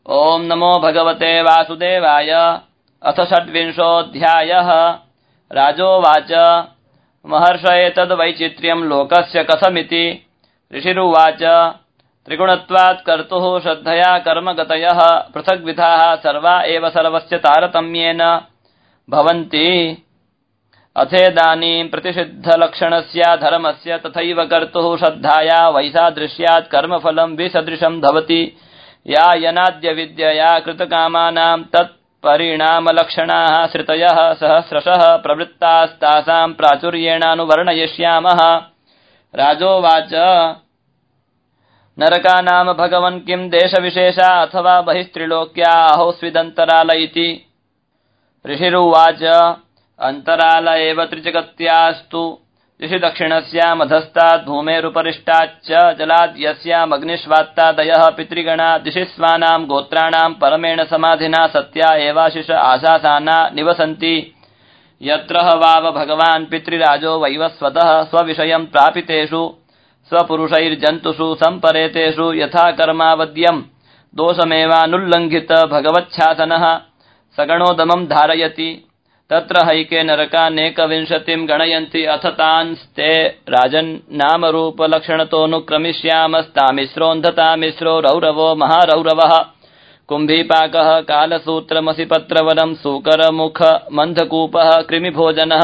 ओम नमो भगवते वासुदेवाय। अथ षड्विंशोऽध्यायः। राजोवाच महर्षये तद्वैचित्र्यं लोकस्य कथमिति। ऋषिरुवाच त्रिगुणत्वात् कर्तुः श्रद्धया कर्मगतयः पृथग्विधाः सर्वा एव सर्वस्य तारतम्येन भवन्ति। अथेदानीं प्रतिषिद्धलक्षणस्य धर्मस्य तथैव कर्तुः श्रद्धाया वैसादृश्यात् कर्मफलं विसदृशं भवति। या यनाद्य विद्यया कृतकामानां तत्परिणामलक्षणाः श्रुतयः सहस्रशः प्रवृत्तास्तासां प्राचुर्येणानुवर्णयिष्यामः। राजोवाच नरकानाम भगवन् किं देशविशेषा अथवा बहिस्त्रिलोक्या अहोस्विदन्तराल इति। ऋषिरुवाच अन्तराल एव त्रिजगत्यास्तु दिशि दक्षिणस्यामधस्तात् भूमेरुपरिष्टाच्च जलाद्यस्यामग्निष्वात्तादयः पितृगणा दिशि स्वानां गोत्राणां परमेण समाधिना सत्या एवाशिष आशासाना निवसन्ति। यत्र वाव भगवान् पितृराजो वैवस्वतः स्वविषयं प्रापितेषु स्वपुरुषैर्जन्तुषु सम्परेतेषु यथा कर्मावद्यं दोषमेवानुल्लङ्घित भगवच्छासनः सगणोदमं धारयति। तत्र हैके नरकानेकविंशतिं गणयन्ति। अथ तान्स्ते राजन्नामरूपलक्षणतोऽनुक्रमिष्यामस्तामिस्रोऽन्धतामिस्रो रौरवो महारौरवः कुम्भीपाकः कालसूत्रमसिपत्रवनं सूकरमुखमन्धकूपः कृमिभोजनः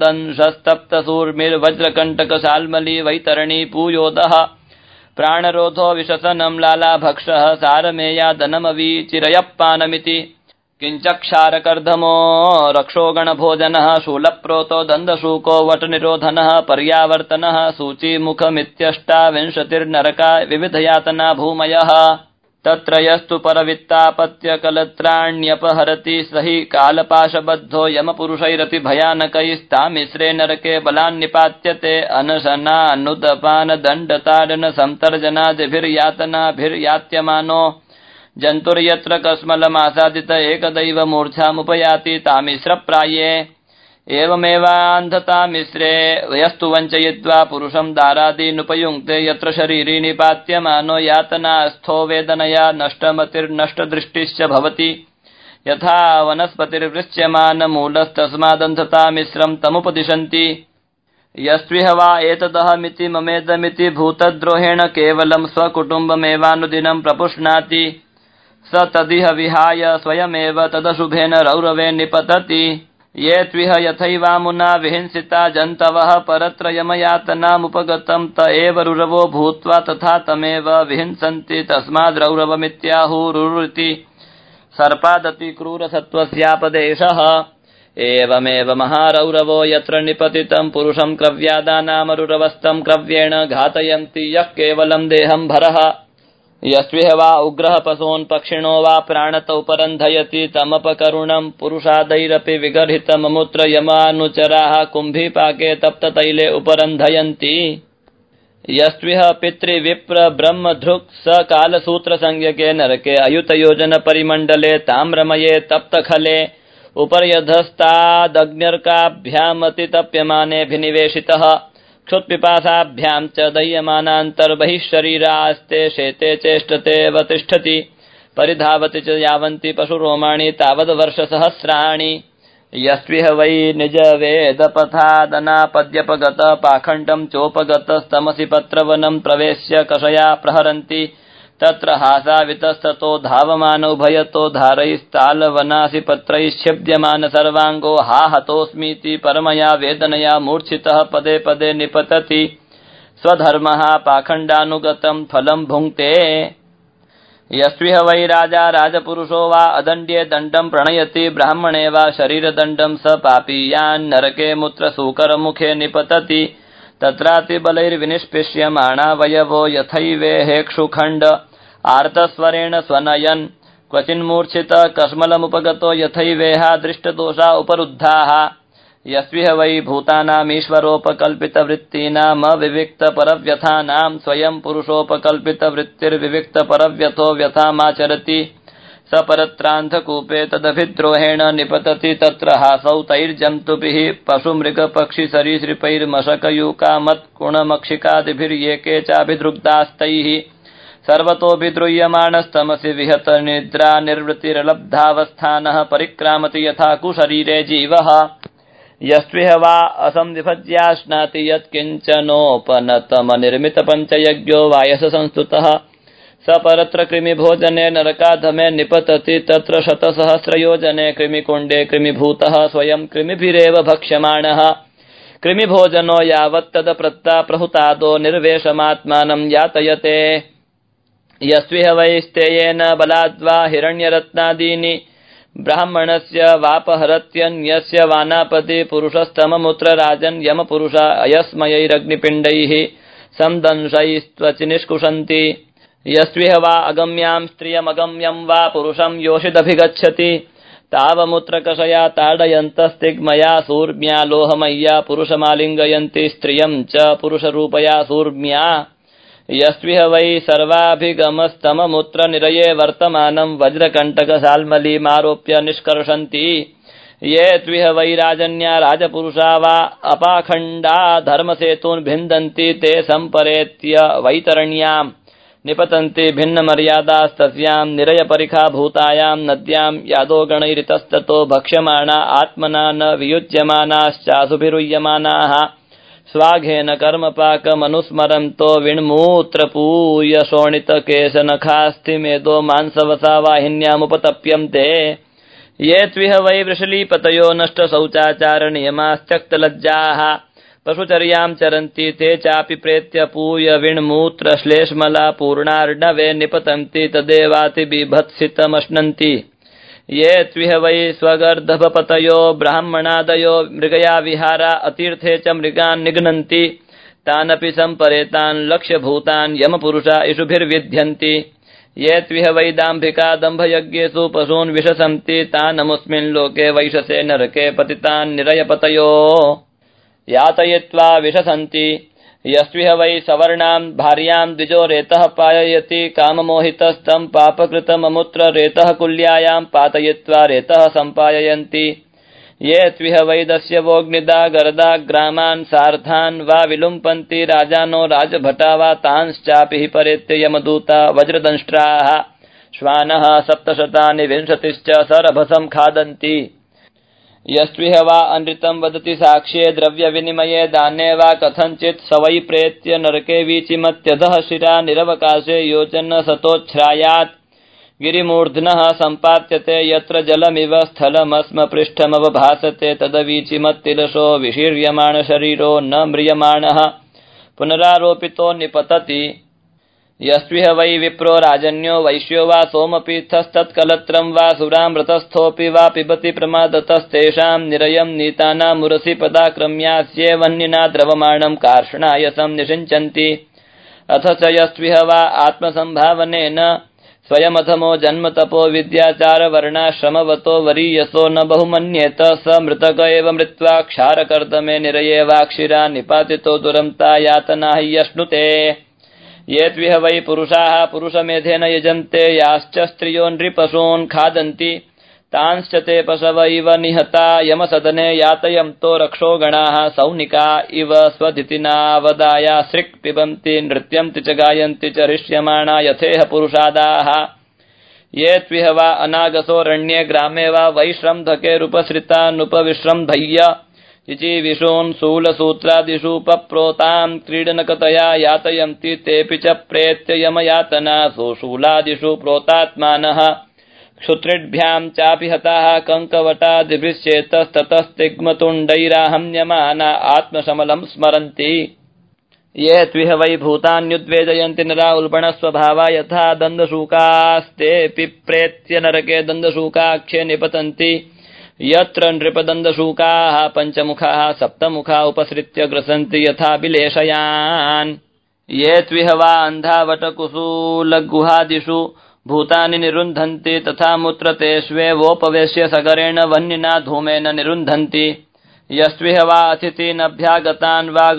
समदंशस्तप्तसूर्मिर्वज्रकण्टकशाल्मली वैतरणी पूयोदः प्राणरोधो विशसनं लालाभक्षः सारमेयादनमवीचिरयप्पानमिति। किञ्चक्षारकर्धमो रक्षोगणभोजनः शूलप्रोतो दन्दशूको वटनिरोधनः पर्यावर्तनः सूचीमुखमित्यष्टाविंशतिर्नरका विविधयातना भूमयः। तत्र यस्तु परवित्तापत्यकलत्राण्यपहरति स हि कालपाशबद्धो यमपुरुषैरति भयानकैस्तामिस्रे नरके बलान्निपात्यते अनशनानुदपानदण्डताडन संतर्जनादिभिर्यातनाभिर्यात्यमानो जन्तुर्यत्र कस्मलमासादित एकदैव मूर्छामुपयाति तामिस्रप्राये। एवमेवान्धतामिस्रे यस्तु वञ्चयित्वा पुरुषं दारादीनुपयुङ्क्ते यत्र शरीरी निपात्यमानो यातनास्थो वेदनया नष्टमतिर्नष्टदृष्टिश्च भवति। यथा वनस्पतिर्वृच्यमानमूलस्तस्मादन्धतामिस्रं तमुपदिशन्ति। यस्त्विह वा एतदहमिति ममेदमिति भूतद्रोहेण केवलं स्वकुटुम्बमेवानुदिनं प्रपुष्णाति स तदिह विहाय स्वयमेव तदशुभेन रौरवे निपतति। ये त्विह यथैवामुना विहिंसिता जन्तवः परत्रयमयातनामुपगतं त एव रुरवो भूत्वा तथा तमेव विहिंसन्ति तस्माद्रौरवमित्याहुरुरिति। सर्पादपि क्रूरसत्त्वस्यापदेशः। एवमेव महारौरवो यत्र निपतितं पुरुषं क्रव्यादानामरुरवस्तं क्रव्येण घातयन्ति यः केवलं देहं भरः। यस्विह वा उग्रः पशून् पक्षिणो वा प्राणतौ परन्धयति तमपकरुणं पुरुषादैरपि विगर्हितममुत्र यमानुचराः कुम्भीपाके तप्ततैले उपरन्धयन्ति। यस्विह पितृविप्र ब्रह्मधृक् स कालसूत्रसंज्ञके नरके अयुतयोजन परिमण्डले ताम्रमये तप्तखले उपर्यधस्तादग्न्यर्काभ्यामतितप्यमानेऽभिनिवेशितः क्षुत्पिपासाभ्यां च दह्यमानान्तर्बहिःशरीरास्ते शेते चेष्टतेव तिष्ठति परिधावति च यावन्ति पशुरोमाणि तावद्वर्षसहस्राणि। यस्विह वै निजवेदपथादनापद्यपगत पाखण्डं चोपगतस्तमसि पत्रवनं प्रवेश्य कषया प्रहरन्ति तत्र हासावितस्ततो धावमान उभयतो धारैस्तालवनासि पत्रैश्छिद्यमान सर्वाङ्गो हा हतोऽस्मीति परमया वेदनया मूर्छितः पदे पदे निपतति स्वधर्मः पाखण्डानुगतं फलं भुङ्क्ते। यस्विह वै राजा राजपुरुषो वा अदण्ड्ये दण्डं प्रणयति ब्राह्मणे वा शरीरदण्डं स पापीयान् मूत्र सूकरमुखे निपतति तत्रातिबलैर्विनिष्पिष्यमाणावयवो यथैवेहेक्षुखण्ड आर्तस्वरेण स्वनयन् क्वचिन्मूर्छित कस्मलमुपगतो यथैवेहा दृष्टदोषा उपरुद्धाः। यस्विह वै भूतानामीश्वरोपकल्पितवृत्तीनामविविक्तपरव्यथानां स्वयं पुरुषोपकल्पितवृत्तिर्विविक्तपरव्यथो व्यथामाचरति स परत्रान्धकूपे तदभिद्रोहेण निपतति तत्र हासौ तैर्जन्तुभिः पशुमृगपक्षिसरीसृपैर्मशकयूकामत्कुणमक्षिकादिभिर्येके चाभिदृग्धास्तैः सर्वतोऽभिद्रुह्यमाणस्तमसि विहत निद्रा निर्वृतिर्लब्धावस्थानः परिक्रामति यथा कुशरीरे जीवः यस्विह वा असंविभज्याश्नाति यत्किञ्चनोपनतमनिर्मितपञ्चयज्ञो वायस संस्तुतः स परत्र कृमिभोजने नरकाधमे निपतति तत्र शतसहस्रयोजने कृमिकुण्डे कृमिभूतः स्वयं कृमिभिरेव भक्ष्यमाणः कृमिभोजनो यावत्तदप्रत्ता प्रहुतादो निर्वेशमात्मानं यातयते यस्विह वैस्तेयेन बलाद्वा हिरण्यरत्नादीनि ब्राह्मणस्य वापहरत्यन्यस्य वानापति पुरुषस्तममुत्र राजन् यमपुरुषा अयस्मयैरग्निपिण्डैः संदंशैस्त्वचि निष्कुशन्ति यस्विह वा अगम्यां स्त्रियमगम्यं वा पुरुषं योषिदभिगच्छति तावमुत्रकषया ताडयन्तस्तिग्मया सूर्म्या लोहमय्या पुरुषमालिङ्गयन्ति स्त्रियं च पुरुषरूपया सूर्म्या यस्विह वै सर्वाभिगमस्तममुत्र निरये वर्तमानं वज्रकण्टकशाल्मलीमारोप्य निष्कर्षन्ति ये त्विह वै राजन्या राजपुरुषा वा अपाखण्डा धर्मसेतून् भिन्दन्ति ते सम्परेत्य वैतरण्यां निपतन्ति भिन्नमर्यादास्तस्यां निरयपरिखाभूतायां नद्यां यादोगणैरितस्ततो भक्ष्यमाणा आत्मना न वियुज्यमानाश्चासुभिरुह्यमानाः स्वाघेन कर्मपाकमनुस्मरन्तो विण्मूत्रपूय शोणितकेशनखास्थिमेदो मांसवसा वाहिन्यामुपतप्यन्ते ये त्विह वै वृषलीपतयो नष्टशौचाचारनियमास्त्यक्तलज्जाः पशुचर्यां चरन्ति ते चापि प्रेत्य पूय विण्मूत्रश्लेष्मला पूर्णार्णवे निपतन्ति तदेवातिबिभत्सितमश्नन्ति ये त्विह वै स्वगर्दभपतयो ब्राह्मणादयो मृगया विहारा अतीर्थे च मृगान् निघ्नन्ति तानपि सम्परेतान् लक्ष्यभूतान् यमपुरुषा इषुभिर्विध्यन्ति ये त्विह वै दाम्भिका दम्भयज्ञेषु पशून् विशसन्ति तानमुस्मिन् लोके वैशसे नरके पतितान् निरयपतयो यातयित्वा विशसन्ति यस्विह वै सवर्णां भार्यां द्विजो रेतः पाययति काममोहितस्तं पापकृतममुत्र रेतः कुल्यायां पातयित्वा रेतः सम्पाययन्ति ये त्विह वै दस्यवोऽग्निदा गरदा ग्रामान् सार्धान् वा विलुम्पन्ति राजानो राजभटा वा तांश्चापि हि परेत्य यमदूता वज्रदंष्ट्राः श्वानः 720 सरभसं खादन्ति यस्विह वा अनृतं वदति साक्ष्ये द्रव्यविनिमये दाने वा कथञ्चित् स वै प्रेत्य नरके वीचिमत्यधः शिरा निरवकाशे योचन सतोच्छ्रायात् गिरिमूर्ध्नः सम्पात्यते यत्र जलमिव स्थलमस्म पृष्ठमवभासते तदवीचिमत्तिलशो विशीर्यमाणशरीरो न म्रियमाणः पुनरारोपितो निपतति यस्विह वै विप्रो राजन्यो वैश्यो वा सोमपीठस्तत्कलत्रं वा सुरामृतस्थोऽपि वा पिबति प्रमादतस्तेषां निरयं नीतानामुरसि पदाक्रम्यास्ये वह्निना द्रवमाणं कार्ष्णायसं निषिञ्चन्ति अथ च यस्विह वा आत्मसम्भावनेन स्वयमधमो जन्मतपो विद्याचारवर्णाश्रमवतो वरीयसो न बहुमन्येत स मृतक एव मृत्वा क्षारकर्दमे निरये वा क्षीरा निपातितो दुरन्ता यातना हि यश्नुते ये त्विह वै पुरुषाः पुरुषमेधेन यजन्ते याश्च स्त्रियो नृपशून् खादन्ति तांश्च ते पशव इव निहता यमसदने यातयन्तो रक्षोगणाः सौनिका इव स्वधितिनावदाया सृक् पिबन्ति नृत्यन्ति च गायन्ति च हृष्यमाणा यथेह पुरुषादाः ये त्विह वा अनागसोरण्ये ग्रामे वा वैश्रम्धकेरुपसृतानुपविश्रम्भय्य इचिविषून् शूलसूत्रादिषु पप्रोतां क्रीडनकतया यातयन्ति तेऽपि च प्रेत्य यमयातनासु शूलादिषु प्रोतात्मानः क्षुत्रिभ्यां चापि हताः कङ्कवटादिभिश्चेतस्ततस्तिग्मतुण्डैराहम्यमाना आत्मशमलं स्मरन्ति ये त्विह वै भूतान्युद्वेजयन्ति नरा उल्बणस्वभावा यथा दन्दशूकास्तेऽपि प्रेत्य नरके दन्दशूकाख्ये निपतन्ति यत्र नृपदन्दशूकाः पञ्चमुखाः सप्तमुखा उपसृत्य ग्रसन्ति यथा विलेशयान् ये त्विह वा अन्धावटकुसूलगुहादिषु भूतानि निरुन्धन्ति तथा मूत्रतेष्वेवोपवेश्य सगरेण वह्निना धूमेन निरुन्धन्ति यस्विह वा अतिथीनभ्यागतान् वा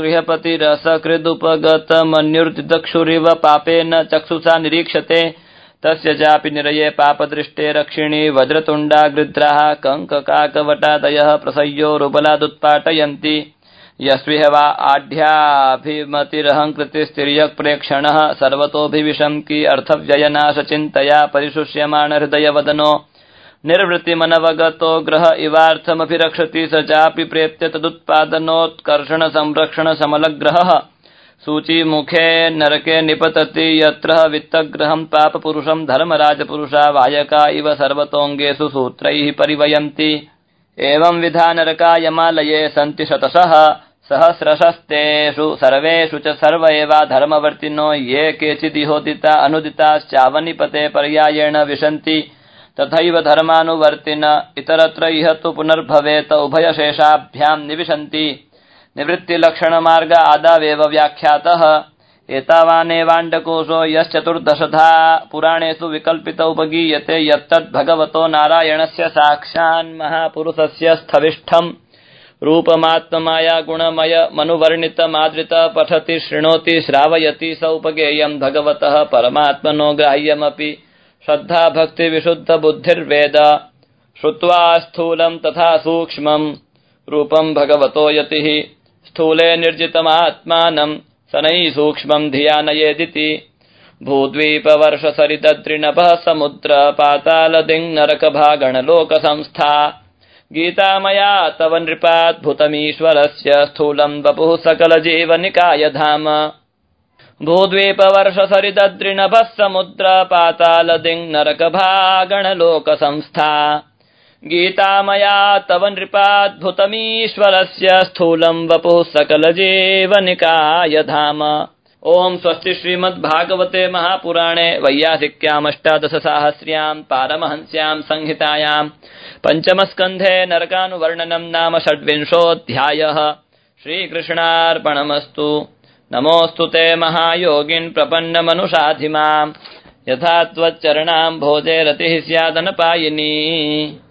गृहपतिरसकृदुपगतमन्युर्दिदक्षुरिव पापेन चक्षुषा निरीक्षते तस्य चापि निरये पापदृष्टे रक्षिणी वज्रतुण्डा गृध्राः कङ्ककाकवटादयः प्रसह्योरुबलादुत्पाटयन्ति यस्विह वा आढ्याभिमतिरहङ्कृतिस्तिर्यक् प्रेक्षणः सर्वतोऽभिविशम् की अर्थव्ययनाशचिन्तया परिशुष्यमाण हृदयवदनो निर्वृत्तिमनवगतो ग्रह इवार्थमभिरक्षति स चापि प्रेत्य तदुत्पादनोत्कर्षण संरक्षण समलग्रहः सूचीमुखे नरके निपतति यत्र वित्तग्रहम् पापपुरुषम् धर्मराजपुरुषा वायका इव सर्वतोऽङ्गेषु सूत्रैः परिवयन्ति एवं विधा नरका यमालये सन्ति शतशः सहस्रशस्तेषु सर्वेषु च सर्व एवा धर्मवर्तिनो ये केचिदिहोदिता अनुदिताश्चावनिपते पर्यायेण विशन्ति तथैव धर्मानुवर्तिन इतरत्र इह तु पुनर्भवेत उभयशेषाभ्याम् निविशन्ति निवृत्तिलक्षणमार्ग आदावेव व्याख्यातः एतावानेवाण्डकोशो यश्चतुर्दशधा पुराणेषु विकल्पित उपगीयते यत्तद् भगवतो नारायणस्य साक्षान्महापुरुषस्य स्थविष्ठम् रूपमात्ममाया गुणमय मनुवर्णित मादृत पठति शृणोति श्रावयति स उपगेयम् भगवतः परमात्मनो ग्राह्यमपि श्रद्धा भक्ति विशुद्ध बुद्धिर्वेद श्रुत्वा स्थूलम् तथा सूक्ष्मम् रूपम् भगवतो यतिः स्थूले निर्जितमात्मानम् शनैः सूक्ष्मम् धिया नयेदिति भूद्वीपवर्षसरितद्रिनभः समुद्र पातालदिङ् नरकभागणलोक संस्था गीतामया तव नृपाद्भुतमीश्वरस्य स्थूलम् वपुः सकलजीवनिकाय धाम भूद्वीपवर्षसरितद्रिनभः समुद्र पातालदिङ् नरकभागणलोक संस्था गीतामया तव नृपाद्भुतमीश्वरस्य स्थूलम् वपुः सकलजीवनिकाय धाम। ओम स्वस्ति श्रीमद्भागवते महापुराणे वैयासिक्यामष्टादशसाहस्र्याम् पारमहंस्याम् संहितायाम् पञ्चमस्कन्धे नरकानुवर्णनम् नाम षड्विंशोऽध्यायः। श्रीकृष्णार्पणमस्तु। नमोऽस्तु ते महायोगिन् प्रपन्नमनुषाधिमाम् यथा त्वच्चरणाम् भोजे रतिः स्यादनपायिनी।